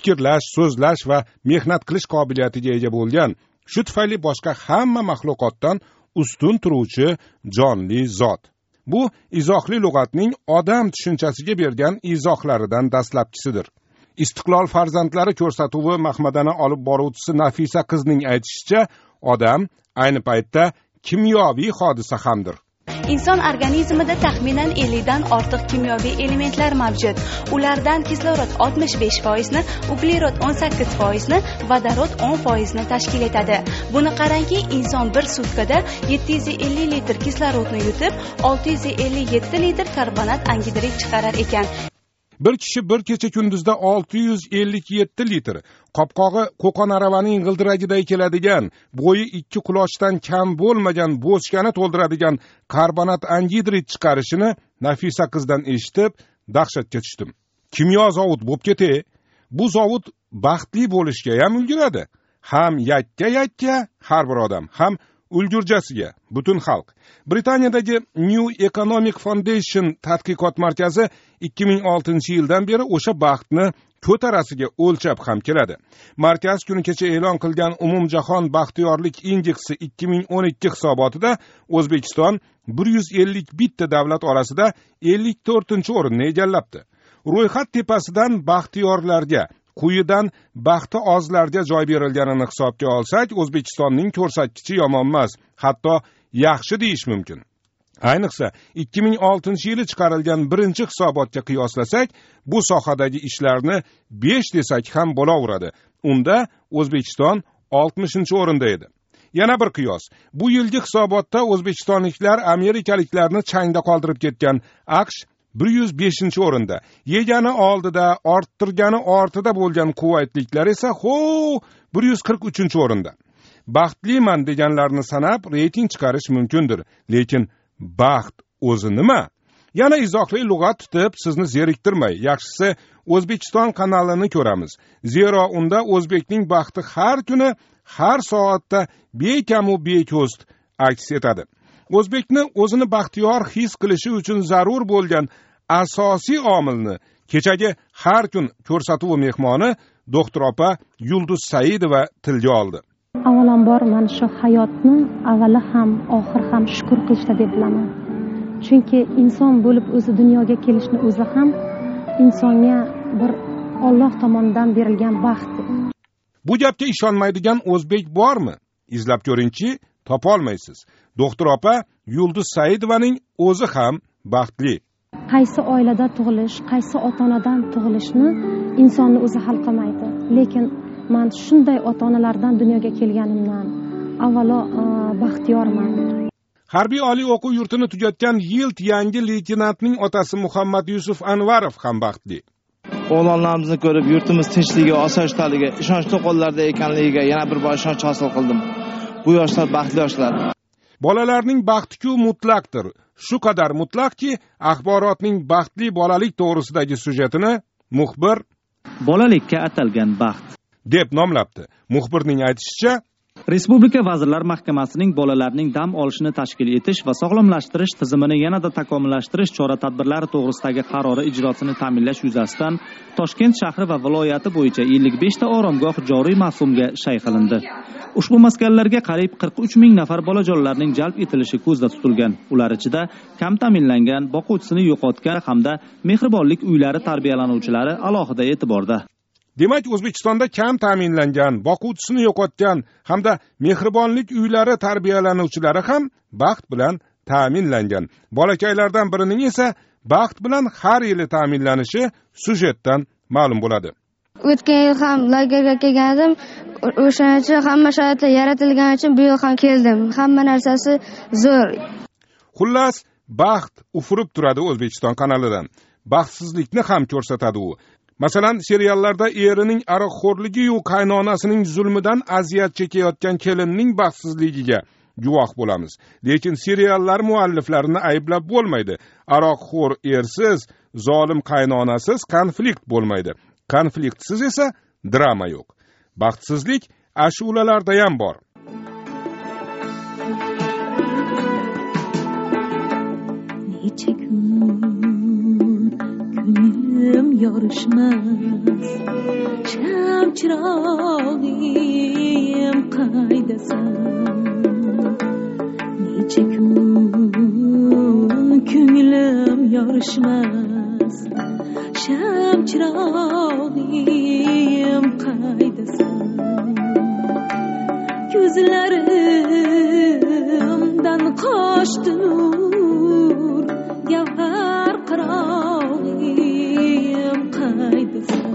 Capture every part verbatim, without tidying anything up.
fikrlash, so'zlash va mehnat qilish qobiliyatiga ega bo'lgan, shu tufayli boshqa hamma maxluqotdan ustun turuvchi jonli zot. Bu izohli lug'atning odam tushunchasiga bergan izohlaridan dastlabkisidir. Istiqlol farzandlari ko'rsatuvi mahmadani olib boruvchisi Nafisa qizning aytishicha, odam ayni paytda kimyoviy hodisa hamdir. Inson organizmida taxminan ellik dan ortiq kimyoviy elementlar mavjud. Ulardan kislorod oltmish besh foizni, uglerod o'n sakkiz foizni, vodorod o'n foizni tashkil etadi. Buni qarangki, inson bir sutkada yetti yuz ellik litr kislorodni yutib, olti yuz ellik yetti litr karbonat angidrid chiqarar ekan. Bir kishi bir kecha kunduzda olti yuz ellik yetti litr, qopqog'i qo'qon aravaning g'ildiragiday keladigan, bo'yi ikki qulochdan kam bo'lmagan bochkani to'ldiradigan karbonat angidrid chiqarishini Nafisa qizdan eshitib, dahshatga tushdim. Kimyo zavod bo'lib ketay, bu zavod baxtli bo'lishga ham ulguradi. Ham yakka-yakka har bir odam, ham ulgurjasiga butun xalq. Britaniyadagi New Economic Foundation tadqiqot markazi ikki ming oltinchi yildan beri o'sha baxtni ko'tarasiga o'lchab ham keladi. Markaz kuni kecha e'lon qilgan umumjahon baxtiyorlik indeksi ikki ming o'n ikki hisobotida O'zbekiston bir yuz ellik bitta davlat orasida ellik to'rtinchi o'rinni egallabdi. Ro'yxat tepasidan baxtiyorlarga, quyidan baxti ozlarga joy berilganini hisobga olsak, O'zbekistonning ko'rsatkichi yomon emas, hatto yaxshi deyish mumkin. Ayniqsa ikki ming oltinchi yili chiqarilgan birinchi hisobotga qiyoslasak, bu sohadagi ishlarni besh desak ham bo'laveradi. Unda O'zbekiston oltmishinchi o'rinda edi. Yana bir qiyos. Bu yilgi hisobotda o'zbekistonliklar amerikaliklarni changda qoldirib ketgan AQSh bir yuz beshinchi o'rinda. Yegani oldida, orttirgani ortida bo'lgan Kuvaytliklar esa ho bir yuz qirq uchinchi o'rinda. Baxtliman deganlarni sanab reyting chiqarish mumkindir, lekin baxt o'zi nima? Yana izohli lug'at tutib sizni zeriktirmay, yaxshisi O'zbekiston kanalini ko'ramiz. Zero unda o'zbekning baxti har kuni, har soatda bekam u beko'st aks etadi. O'zbekni o'zini baxtiyor his qilishi uchun zarur bo'lgan asosiy omilni kechagi har kun ko'rsatuvi mehmoni doktor opa Yulduz Saidova tilga oldi. Avvalambor men shu hayotni avvali ham oxir ham shukr qilishda deb bilaman. Chunki inson bo'lib o'zi dunyoga kelishni o'zi ham insonga bir Alloh tomonidan berilgan baxt. Bu gapga ishonmaydigan o'zbek bormi? Izlab ko'ringchi, topa olmaysiz. Doktor opa Yulduz Saidovaning o'zi ham baxtli. Qaysi oilada tug'ilish, qaysi ota-onadan tug'ilishni insonni o'zi hal qilmaydi. Lekin men shunday ota-onalardan dunyoga kelganimdan avvalo baxtiyorman. Harbiy oliy o'quv yurtini tugatgan Yilt yangi leytenantning otasi Muhammad Yusuf Anvarov ham baxtli. O'g'lonlarimizni ko'rib, yurtimiz tinchligi, osoyishtaligi, ishonchli qo'llarda ekanligiga yana bir bor ishonch hosil qildim. Bu yoshlar baxtli yoshlar. Bolalarning baxti-ku mutlaqdir. Shu qadar mutlaqki, axborotning baxtli bolalik to'g'risidagi syujetini muxbir bolalikka atalgan baxt deb nomlabdi. Muxbirning aytishicha, Respublika Vazirlar Mahkamasining bolalarning dam olishini tashkil etish va sog'lomlashtirish tizimini yanada takomillashtirish chora-tadbirlari to'g'risidagi qarori ijrosini ta'minlash yuzasidan Toshkent shahri va viloyati bo'yicha ellik besh ta oromgoh joriy mavsumga shay qilindi. Ushbu maskanlarga qariyb qirq uch ming nafar bolajonlarning jalb etilishi ko'zda tutilgan. Ular ichida kam ta'minlangan, boquvchisini yo'qotgan hamda mehribonlik uylari tarbiyalanuvchilari alohida e'tiborda. Demak, O'zbekistonda kam ta'minlangan, boquvchisini yo'qotgan hamda mehribonlik uylari tarbiyalanuvchilari ham baxt bilan ta'minlangan. Bolakaylardan birining esa baxt bilan har yili ta'minlanishi syujetdan ma'lum bo'ladi. O'tgan yil ham lagerga kelgandim. O'shancha hamma sharoitlar yaratilgani uchun bu yil ham keldim. Hamma narsasi zo'r. Xullas, baxt ufurib turadi O'zbekiston kanalidan. Baxtsizlikni ham ko'rsatadi u. Masalan, seriallarda erining aroqxo'rligi-yu qaynonasining zulmidan aziyat chekayotgan kelinning baxtsizligiga guvoh bo'lamiz. Lekin seriallar mualliflarini ayblab bo'lmaydi. Aroqxo'r ersiz, zolim qaynonasiz konflikt bo'lmaydi. Konfliktsiz esa drama yo'q. Baxtsizlik ashulalarda ham bor. Necha kun ko'nglim yorishmas sham chirog'im qaydasan necha kun ko'nglim yorishmas sham chirog'im qaydasan ko'zlarimdan qochdi nur gavhar qirog'im qaydasan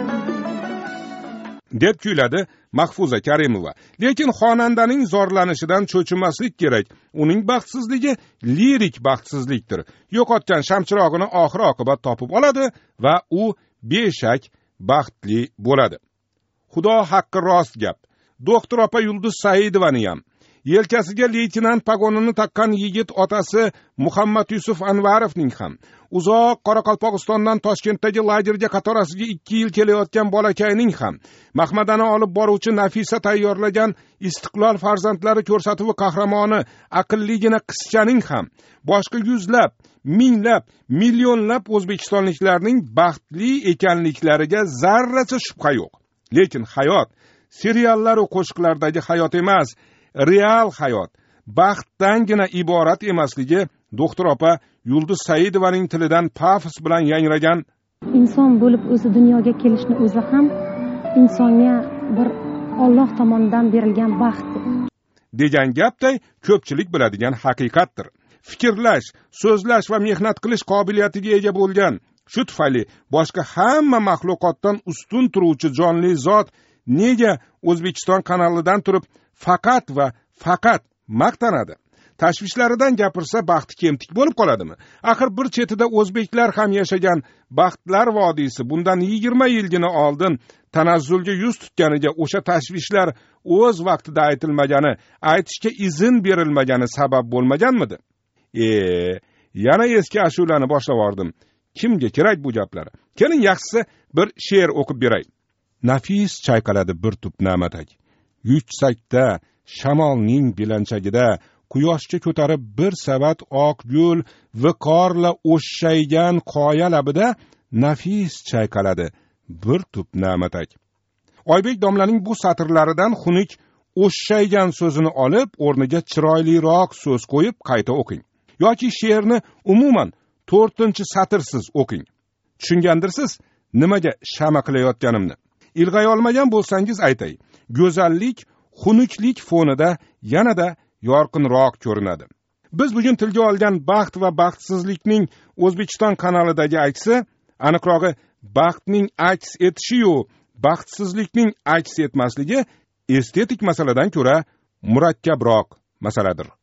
deb kuyladi Mahfuza Karimova. Lekin xonandaning zorlanishidan cho'chimaslik kerak. Uning baxtsizligi lirik baxtsizlikdir. Yo'qotgan shamchirog'ini oxir oqibat topib oladi va u beshak baxtli bo'ladi. Xudo haqqi rost gap. Doktor opa Yulduz Saidovani ham, yelkasiga leytenant pagonini taqqan yigit otasi Muhammad Yusuf Anvarovning ham, uzoq Qoraqalpog'istondan Toshkentdagi lagerga qatorasiga ikki yil kelayotgan bolakayning ham, Mahmadani olib boruvchi Nafisa tayyorlagan Istiqlol farzandlari ko'rsatuvi qahramoni aqlligina qizchaning ham, boshqa yuzlab, minglab, millionlab o'zbekistonliklarning baxtli ekanliklariga zarracha shubha yo'q. Lekin hayot seriallar va qo'shiqlardagi hayot emas, real hayot, baxtdangina iborat emasligi doktor opa Yulduz Saidovaning tilidan pafos bilan yangragan inson bo'lib o'zi dunyoga kelishni o'zi ham insonga bir Alloh tomonidan berilgan baxt degan gapday ko'pchilik biladigan haqiqatdir. Fikrlash, so'zlash va mehnat qilish qobiliyatiga ega bo'lgan, shu tufayli boshqa hamma maxluqotdan ustun turuvchi jonli zot nega O'zbekiston kanalidan turib faqat va faqat maqtanadi? Tashvishlaridan gapirsa baxti kemtik bo'lib qoladimi? Axir bir chetida o'zbeklar ham yashagan baxtlar vodiysi bundan yigirma yilgina oldin tanazzulga yuz tutganiga o'sha tashvishlar o'z vaqtida aytilmagani, aytishga izn berilmagani sabab bo'lmaganmidi? E, yana eski ashulani boshlab yordim. Kimga kerak bu gaplar? Keling yaxshisi bir she'r o'qib beray. Nafis chayqaladi bir tup na'matak. Yuksakda shamolning belanchagida quyoshga ko'tarib bir savat oq gul viqorla o'shshaygan qoya labida nafis chayqaladi bir tup na'matak. Oybek domlaning bu satrlaridan xunuk o'shshaygan so'zini olib, o'rniga chiroyliroq so'z qo'yib qayta o'qing. Yoki she'rni umuman to'rtinchi satrsiz o'qing. Tushungandirsiz nimaga shama qilayotganimni? Ilg'ay olmagan bo'lsangiz aytay. Go'zallik xunuklik fonida yanada yorqinroq ko'rinadi. Biz bugun tilga olgan baxt va baxtsizlikning O'zbekiston kanalidagi aksi, aniqrog'i baxtning aks etishi-yu, baxtsizlikning aks etmasligi estetik masaladan ko'ra murakkabroq masaladir.